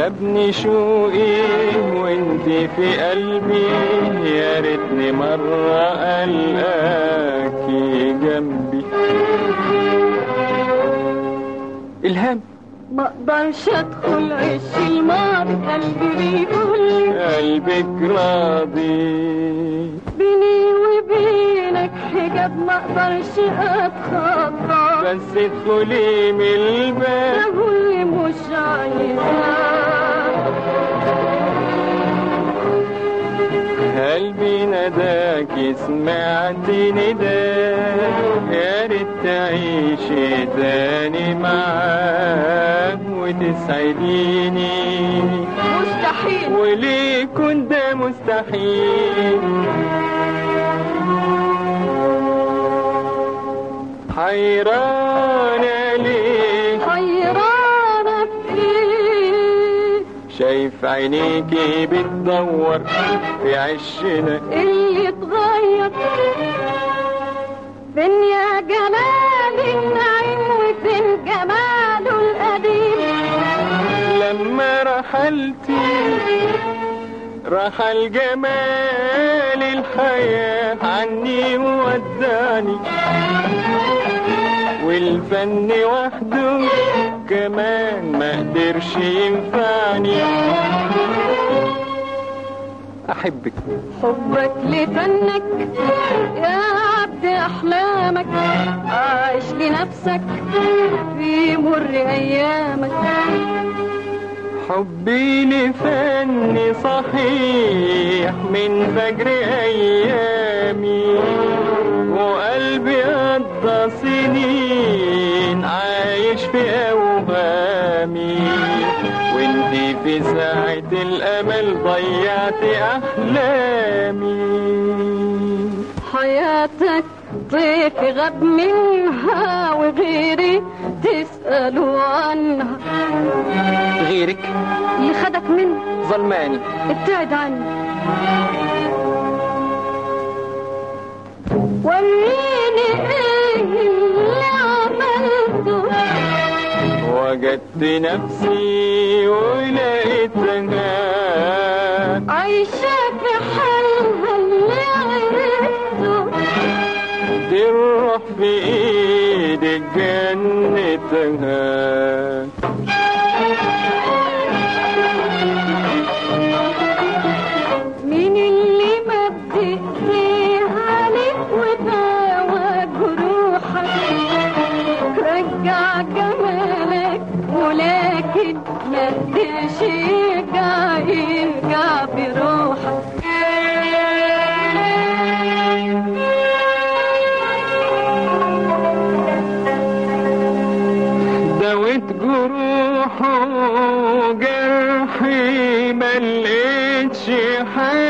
غلبني شوقي وانت في قلبي، يا ريتني مرة ألقاكي جنبي. إلهام. ما اقدرش ادخل عش الماضي، قلبي بيقول قلبك راضي، بيني وبينك حجاب ما اقدرش اتخطى، بس ادخلي من الباب واللي مش عايزاه. قلبي نداكي سمعتي نداك، يا ريت تعيشي تاني معاك وتسعديني. مستحيل. وليه كنت ده مستحيل؟ حيرانة ليه؟ حيرانة في ايه؟ شايف عينيكي بتدور في عشنا اللي اتغير، فين يا جمال النعيم وفين جماله القديم؟ لما رحلتي رحل جمال الحياة عني ووداني، والفن وحده كمان ما قدرش ينفعني. أحبك. حبك لفنك يا عبد أحلامك، عايش لنفسك في مر أيامك. حبي لفني صحيح من فجر أيامي، وقلبي قضى سنين عايش في أوهامي، وانتي في ساعة الأمل ضيعتي أحلامي. حياتك طيف غاب منها وغيري تسألوا عنها. غيرك اللي خدك مني ظلماني، ابتعد عني. وريني ايه اللي عملته، وجدت نفسي ولقيتها عايشة في حالها اللي عرفته. دي الروح في ايدك جنتها. مين اللي مد ايديه عليك وداوى جروحك، رجع جمالك ولكن ما قدرش يرجع بروحك. دوت جروحه جرحي ملقتش حاجة